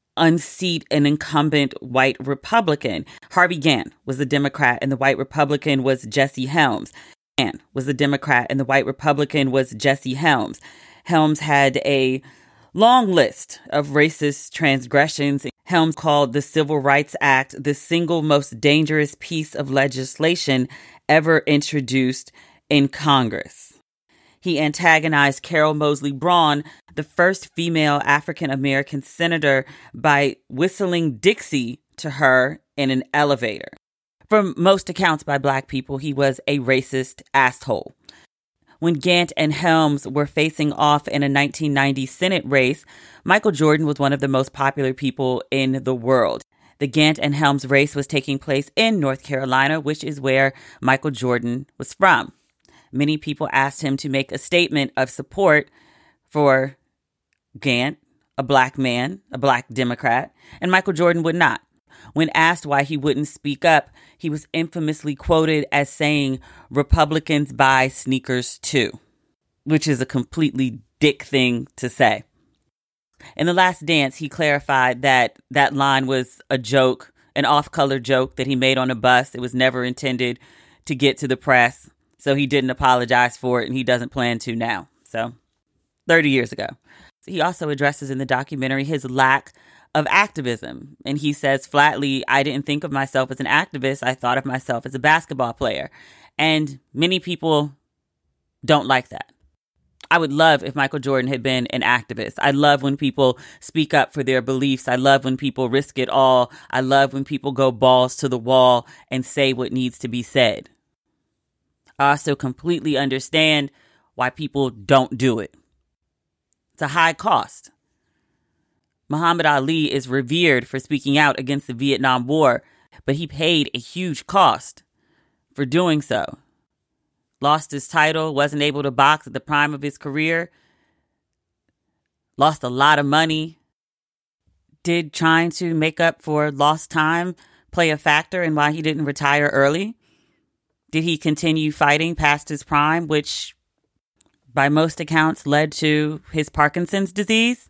unseat an incumbent white Republican. Harvey Gantt was the Democrat and the white Republican was Jesse Helms. Gantt was the Democrat and the white Republican was Jesse Helms. Helms had a long list of racist transgressions. Helms called the Civil Rights Act the single most dangerous piece of legislation ever introduced in Congress. He antagonized Carol Moseley Braun, the first female African-American senator, by whistling Dixie to her in an elevator. From most accounts by Black people, he was a racist asshole. When Gantt and Helms were facing off in a nineteen ninety Senate race, Michael Jordan was one of the most popular people in the world. The Gantt and Helms race was taking place in North Carolina, which is where Michael Jordan was from. Many people asked him to make a statement of support for Gantt, a Black man, a Black Democrat, and Michael Jordan would not. When asked why he wouldn't speak up, he was infamously quoted as saying, "Republicans buy sneakers too," which is a completely dick thing to say. In The Last Dance, he clarified that that line was a joke an off-color joke that he made on a bus. It was never intended to get to the press, so he didn't apologize for it, and he doesn't plan to now. So, thirty years ago. He also addresses in the documentary his lack of activism. And he says flatly, I didn't think of myself as an activist. I thought of myself as a basketball player. And many people don't like that. I would love if Michael Jordan had been an activist. I love when people speak up for their beliefs. I love when people risk it all. I love when people go balls to the wall and say what needs to be said. I also completely understand why people don't do it. It's a high cost. Muhammad Ali is revered for speaking out against the Vietnam War, but he paid a huge cost for doing so. Lost his title, wasn't able to box at the prime of his career, lost a lot of money. Did trying to make up for lost time play a factor in why he didn't retire early? Did he continue fighting past his prime, which by most accounts led to his Parkinson's disease?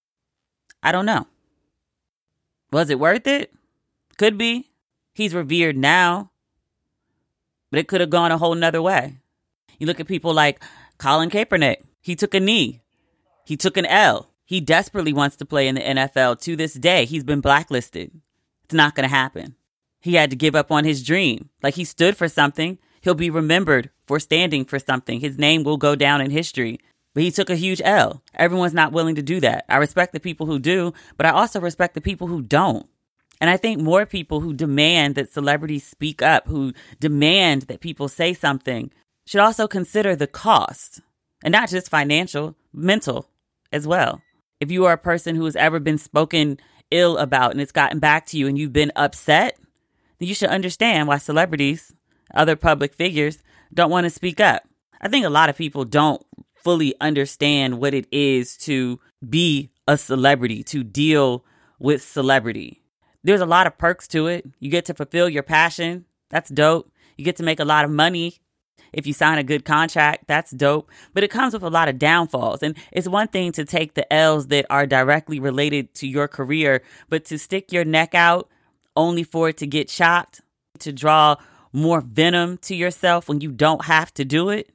I don't know. Was it worth it? Could be. He's revered now. But it could have gone a whole nother way. You look at people like Colin Kaepernick. He took a knee. He took an L. He desperately wants to play in the N F L. To this day, he's been blacklisted. It's not going to happen. He had to give up on his dream. Like, he stood for something. He'll be remembered for standing for something. His name will go down in history. But he took a huge L. Everyone's not willing to do that. I respect the people who do, but I also respect the people who don't. And I think more people who demand that celebrities speak up, who demand that people say something, should also consider the cost. And not just financial, mental as well. If you are a person who has ever been spoken ill about and it's gotten back to you and you've been upset, then you should understand why celebrities, other public figures, don't want to speak up. I think a lot of people don't fully understand what it is to be a celebrity, to deal with celebrity. There's a lot of perks to it. You get to fulfill your passion. That's dope. You get to make a lot of money if you sign a good contract. That's dope. But it comes with a lot of downfalls. And it's one thing to take the L's that are directly related to your career, but to stick your neck out only for it to get chopped, to draw more venom to yourself when you don't have to do it.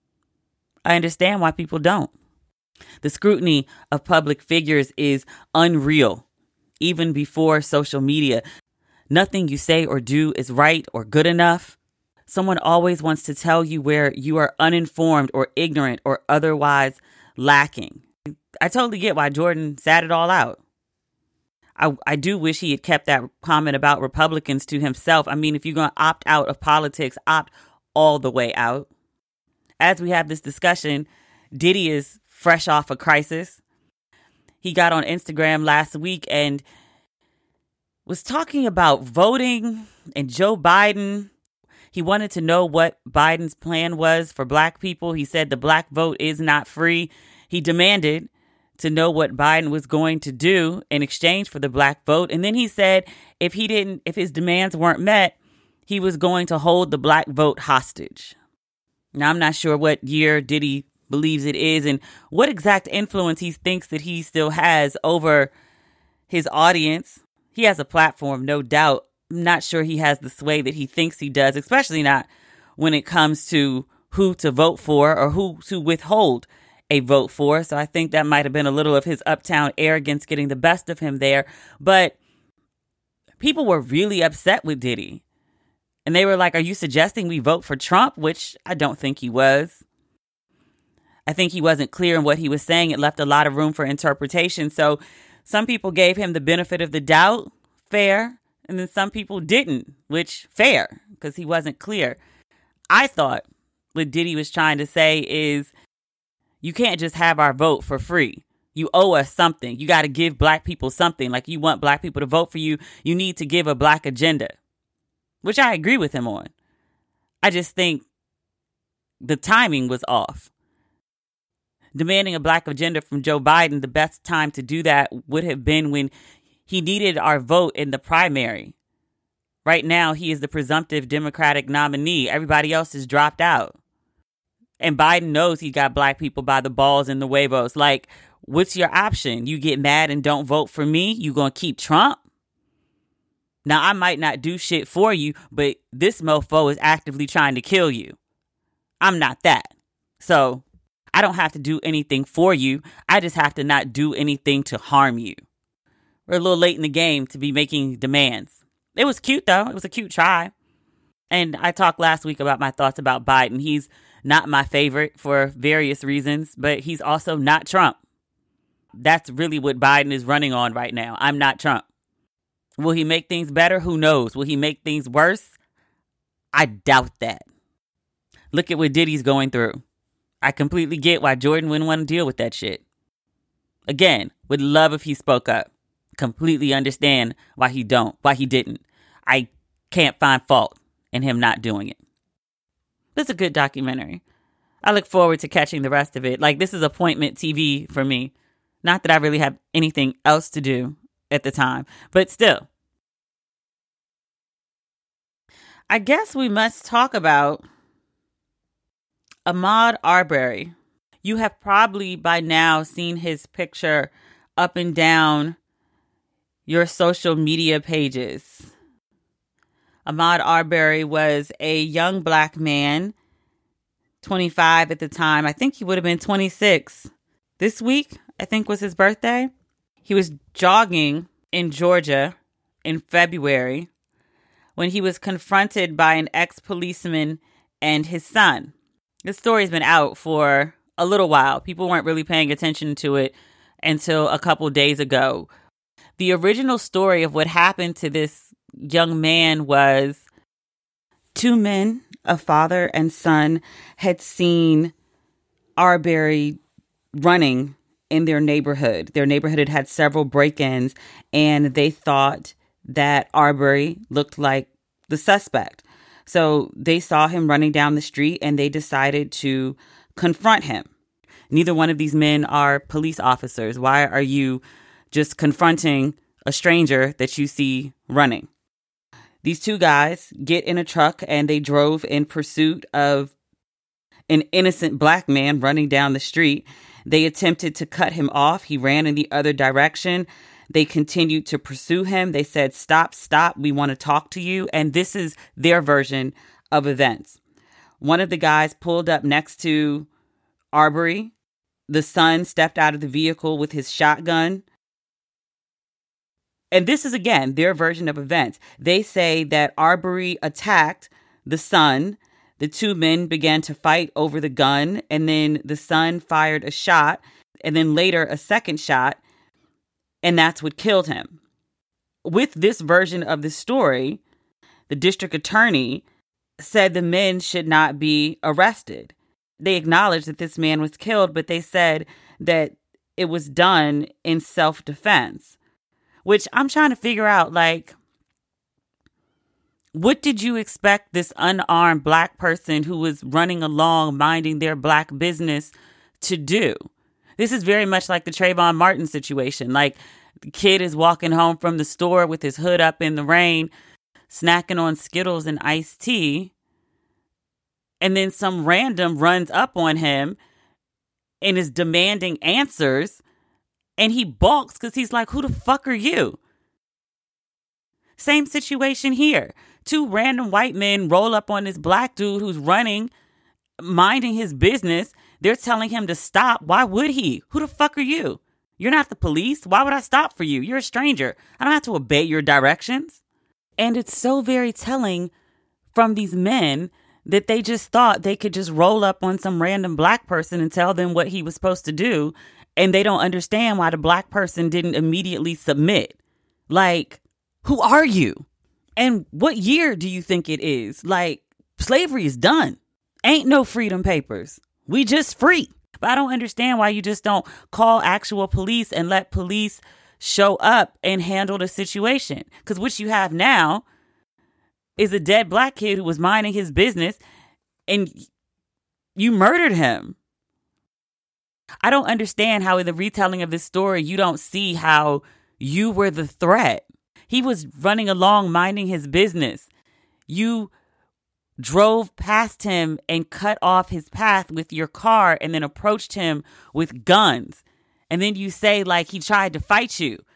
I understand why people don't. The scrutiny of public figures is unreal, even before social media. Nothing you say or do is right or good enough. Someone always wants to tell you where you are uninformed or ignorant or otherwise lacking. I totally get why Jordan sat it all out. I, I do wish he had kept that comment about Republicans to himself. I mean, if you're going to opt out of politics, opt all the way out. As we have this discussion, Diddy is fresh off a crisis. He got on Instagram last week and was talking about voting and Joe Biden. He wanted to know what Biden's plan was for black people. He said the black vote is not free. He demanded to know what Biden was going to do in exchange for the black vote. And then he said if he didn't, if his demands weren't met, he was going to hold the black vote hostage. Now, I'm not sure what year Diddy believes it is and what exact influence he thinks that he still has over his audience. He has a platform, no doubt. I'm not sure he has the sway that he thinks he does, especially not when it comes to who to vote for or who to withhold a vote for. So I think that might have been a little of his uptown arrogance getting the best of him there. But people were really upset with Diddy. And they were like, are you suggesting we vote for Trump? Which I don't think he was. I think he wasn't clear in what he was saying. It left a lot of room for interpretation. So some people gave him the benefit of the doubt, fair. And then some people didn't, which fair, because he wasn't clear. I thought what Diddy was trying to say is you can't just have our vote for free. You owe us something. You got to give black people something. Like you want black people to vote for you. You need to give a black agenda. Which I agree with him on. I just think the timing was off. Demanding a black agenda from Joe Biden, the best time to do that would have been when he needed our vote in the primary. Right now, he is the presumptive Democratic nominee. Everybody else has dropped out. And Biden knows he got black people by the balls and the huevos. Like, what's your option? You get mad and don't vote for me? You gonna keep Trump? Now, I might not do shit for you, but this mofo is actively trying to kill you. I'm not that. So I don't have to do anything for you. I just have to not do anything to harm you. We're a little late in the game to be making demands. It was cute, though. It was a cute try. And I talked last week about my thoughts about Biden. He's not my favorite for various reasons, but he's also not Trump. That's really what Biden is running on right now. I'm not Trump. Will he make things better? Who knows? Will he make things worse? I doubt that. Look at what Diddy's going through. I completely get why Jordan wouldn't want to deal with that shit. Again, would love if he spoke up. Completely understand why he don't, why he didn't. I can't find fault in him not doing it. It's a good documentary. I look forward to catching the rest of it. Like, this is appointment T V for me. Not that I really have anything else to do at the time, but still. I guess we must talk about Ahmaud Arbery. You have probably by now seen his picture up and down your social media pages. Ahmaud Arbery was a young black man, twenty-five at the time. I think he would have been twenty-six. This week, I think, was his birthday. He was jogging in Georgia in February when he was confronted by an ex-policeman and his son. This story's been out for a little while. People weren't really paying attention to it until a couple days ago. The original story of what happened to this young man was two men, a father and son, had seen Arbery running in their neighborhood. Their neighborhood had had several break-ins, and they thought that Arbery looked like the suspect. So they saw him running down the street, and they decided to confront him. Neither one of these men are police officers. Why are you just confronting a stranger that you see running? These two guys get in a truck, and they drove in pursuit of an innocent black man running down the street. They attempted to cut him off. He ran in the other direction. They continued to pursue him. They said, stop, stop. We want to talk to you. And this is their version of events. One of the guys pulled up next to Arbery. The son stepped out of the vehicle with his shotgun. And this is, again, their version of events. They say that Arbery attacked the son. The two men began to fight over the gun, and then the son fired a shot, and then later a second shot, and that's what killed him. With this version of the story, the district attorney said the men should not be arrested. They acknowledged that this man was killed, but they said that it was done in self-defense, which I'm trying to figure out, like, what did you expect this unarmed black person who was running along minding their black business to do? This is very much like the Trayvon Martin situation. Like, the kid is walking home from the store with his hood up in the rain, snacking on Skittles and iced tea. And then some random runs up on him and is demanding answers. And he balks because he's like, who the fuck are you? Same situation here. Two random white men roll up on this black dude who's running, minding his business. They're telling him to stop. Why would he? Who the fuck are you? You're not the police. Why would I stop for you? You're a stranger. I don't have to obey your directions. And it's so very telling from these men that they just thought they could just roll up on some random black person and tell them what he was supposed to do. And they don't understand why the black person didn't immediately submit. Like, who are you? And what year do you think it is? Like, slavery is done. Ain't no freedom papers. We just free. But I don't understand why you just don't call actual police and let police show up and handle the situation. Because what you have now is a dead black kid who was minding his business and you murdered him. I don't understand how in the retelling of this story, you don't see how you were the threat. He was running along, minding his business. You drove past him and cut off his path with your car and then approached him with guns. And then you say, like, he tried to fight you.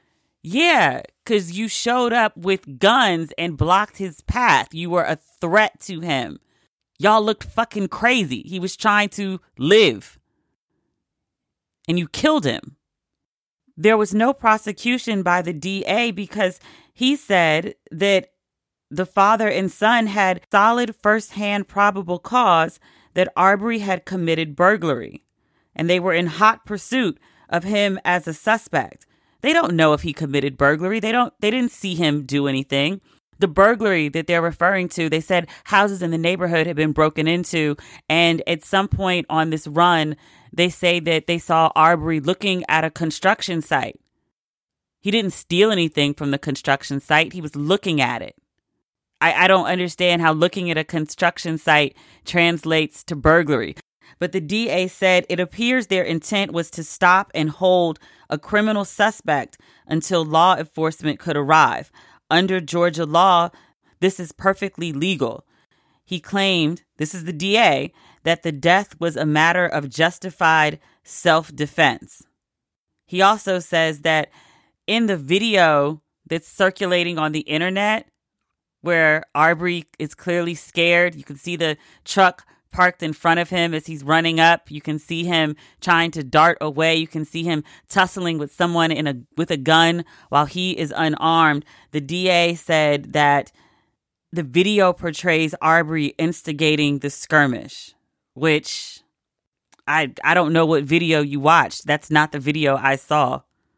Yeah, because you showed up with guns and blocked his path. You were a threat to him. Y'all looked fucking crazy. He was trying to live. And you killed him. There was no prosecution by the D A because he said that the father and son had solid firsthand probable cause that Arbery had committed burglary. And they were in hot pursuit of him as a suspect. They don't know if he committed burglary. They don't, they didn't see him do anything. The burglary that they're referring to, they said houses in the neighborhood had been broken into. And at some point on this run, they say that they saw Arbery looking at a construction site. He didn't steal anything from the construction site. He was looking at it. I, I don't understand how looking at a construction site translates to burglary. But the D A said it appears their intent was to stop and hold a criminal suspect until law enforcement could arrive. Under Georgia law, this is perfectly legal. He claimed, this is the D A, that the death was a matter of justified self-defense. He also says that in the video that's circulating on the internet, where Arbery is clearly scared, you can see the truck parked in front of him as he's running up. You can see him trying to dart away. You can see him tussling with someone in a with a gun while he is unarmed. The D A said that the video portrays Arbery instigating the skirmish, which I I don't know what video you watched. That's not the video I saw.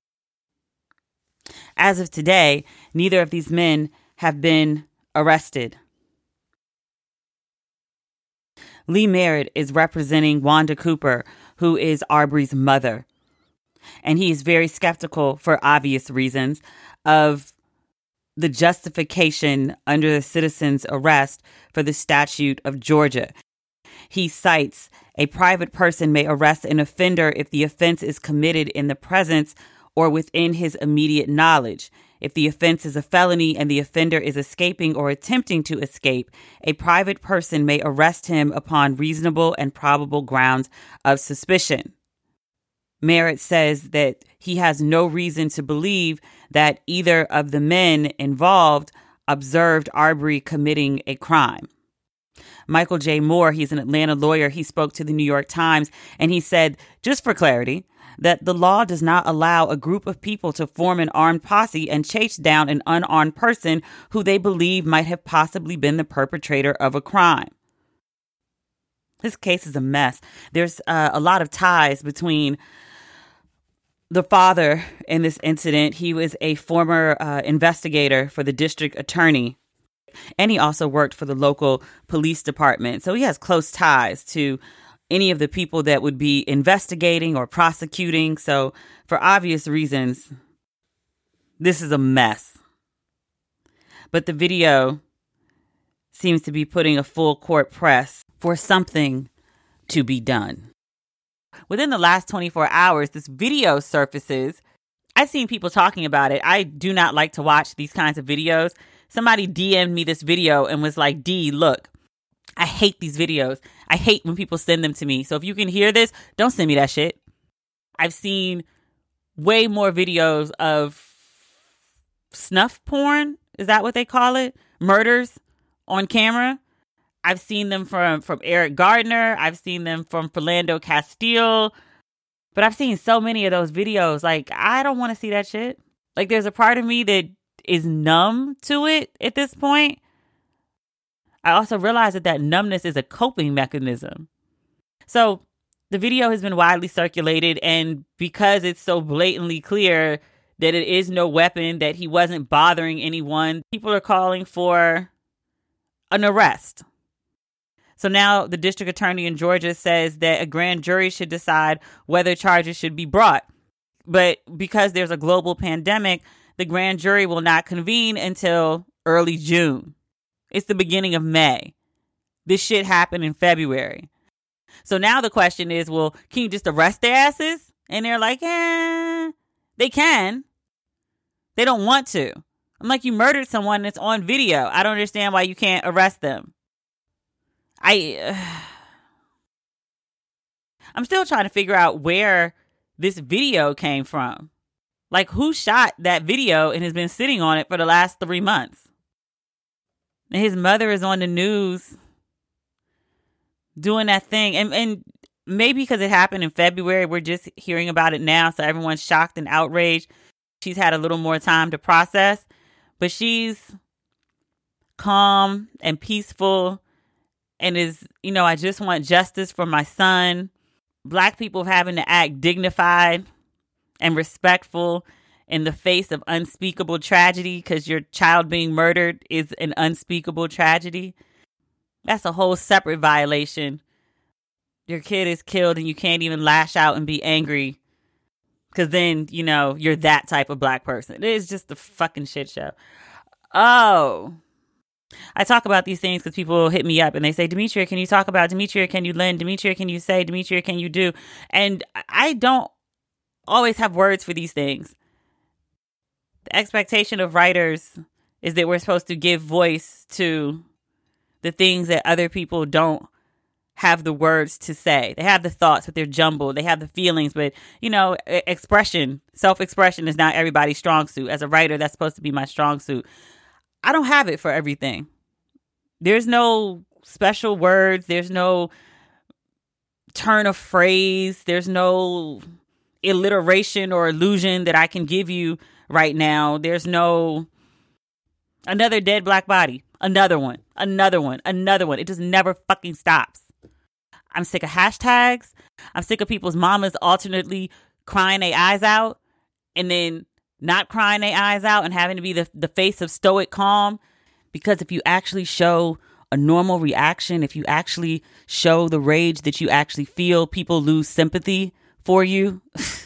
As of today, neither of these men have been arrested. Lee Merritt is representing Wanda Cooper, who is Arbery's mother. And he is very skeptical, for obvious reasons, of the justification under the citizen's arrest for the statute of Georgia. He cites a private person may arrest an offender if the offense is committed in the presence or within his immediate knowledge. If the offense is a felony and the offender is escaping or attempting to escape, a private person may arrest him upon reasonable and probable grounds of suspicion. Merritt says that he has no reason to believe that either of the men involved observed Arbery committing a crime. Michael J. Moore, he's an Atlanta lawyer, he spoke to the New York Times, and he said, just for clarity, that the law does not allow a group of people to form an armed posse and chase down an unarmed person who they believe might have possibly been the perpetrator of a crime. This case is a mess. There's uh, a lot of ties between the father in this incident. He was a former uh, investigator for the district attorney, and he also worked for the local police department. So he has close ties to any of the people that would be investigating or prosecuting. So for obvious reasons, this is a mess. But the video seems to be putting a full court press for something to be done. Within the last twenty-four hours, this video surfaces. I've seen people talking about it. I do not like to watch these kinds of videos. Somebody D M'd me this video and was like, D, look, I hate these videos. I hate when people send them to me. So if you can hear this, don't send me that shit. I've seen way more videos of snuff porn. Is that what they call it? Murders on camera. I've seen them from, from Eric Gardner. I've seen them from Philando Castile. But I've seen so many of those videos. Like, I don't want to see that shit. Like, there's a part of me that is numb to it at this point. I also realize that that numbness is a coping mechanism. So the video has been widely circulated, and because it's so blatantly clear that it is no weapon, that he wasn't bothering anyone, people are calling for an arrest. So now the district attorney in Georgia says that a grand jury should decide whether charges should be brought. But because there's a global pandemic, the grand jury will not convene until early June. It's the beginning of May. This shit happened in February. So now the question is, well, can you just arrest their asses? And they're like, eh, they can. They don't want to. I'm like, you murdered someone that's on video. I don't understand why you can't arrest them. I, uh, I'm still trying to figure out where this video came from. Like, who shot that video and has been sitting on it for the last three months? And his mother is on the news doing that thing. And, and maybe because it happened in February, we're just hearing about it now. So everyone's shocked and outraged. She's had a little more time to process. But she's calm and peaceful and is, you know, I just want justice for my son. Black people having to act dignified and respectful in the face of unspeakable tragedy, because your child being murdered is an unspeakable tragedy. That's a whole separate violation. Your kid is killed and you can't even lash out and be angry because then, you know, you're that type of black person. It is just a fucking shit show. Oh, I talk about these things because people hit me up and they say, Demetria, can you talk about? Demetria, can you lend? Demetria, can you say? Demetria, can you do? And I don't always have words for these things. The expectation of writers is that we're supposed to give voice to the things that other people don't have the words to say. They have the thoughts, but they're jumbled. They have the feelings, but, you know, expression, self-expression is not everybody's strong suit. As a writer, that's supposed to be my strong suit. I don't have it for everything. There's no special words. There's no turn of phrase. There's no alliteration or illusion that I can give you right now. There's no another dead black body. Another one. Another one. Another one. It just never fucking stops. I'm sick of hashtags. I'm sick of people's mamas alternately crying their eyes out and then not crying their eyes out and having to be the, the face of stoic calm. Because if you actually show a normal reaction, if you actually show the rage that you actually feel, people lose sympathy for you.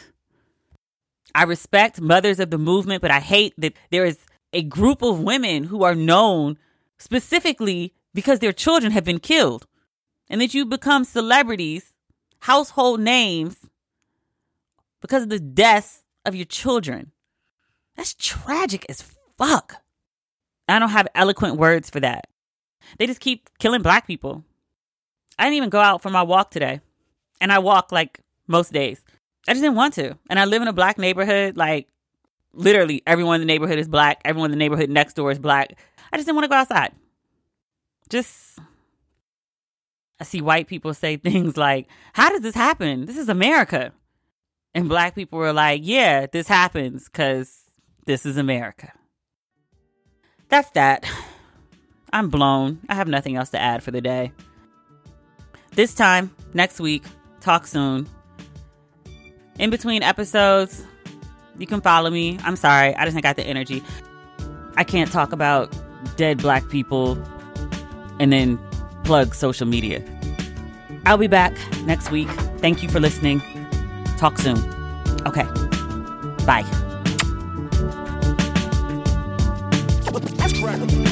I respect mothers of the movement, but I hate that there is a group of women who are known specifically because their children have been killed. And that you become celebrities, household names, because of the deaths of your children. That's tragic as fuck. I don't have eloquent words for that. They just keep killing black people. I didn't even go out for my walk today. And I walk like most days. I just didn't want to. And I live in a black neighborhood. Like, literally, everyone in the neighborhood is black. Everyone in the neighborhood next door is black. I just didn't want to go outside. Just... I see white people say things like, how does this happen? This is America. And black people were like, yeah, this happens because this is America. That's that. I'm blown. I have nothing else to add for the day. This time, next week, talk soon. In between episodes, you can follow me. I'm sorry. I just ain't got the energy. I can't talk about dead black people and then plug social media. I'll be back next week. Thank you for listening. Talk soon. Okay. Bye. That's correct.